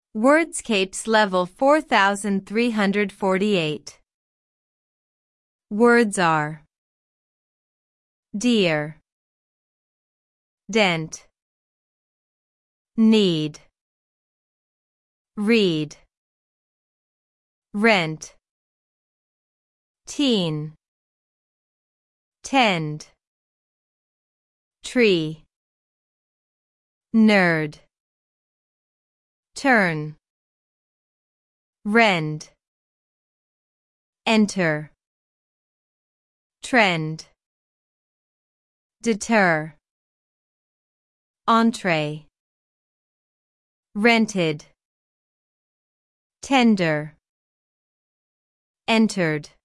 Wordscapes level 4348. Words are dear, dent, need, read, rent, teen, tend, tree, nerd, turn, rend, enter, trend, deter, entree, rented, tender, entered.